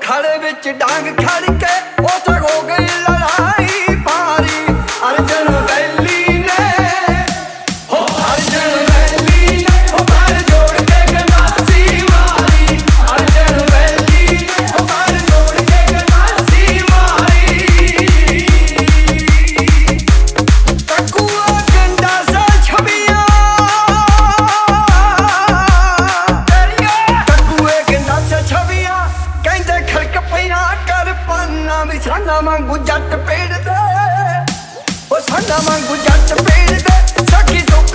खड़े बिच डांग खड़ के ओथे हो गई लड़ाई भारी। अर्जुन वैली ने हो अर्जुन वैली ने हो पैर जोड़ के गनासी मारी। अर्जुन वैली ने हो पैर जोड़ के गनासी मारी। ककुआ गंडा सा छबिया ककुए गंडा सा छबिया कहते खड़क पैना कर पन्ना भी साना मांगू जट पेड़ दे ओ साना मांगू जट पेड़ दे सखी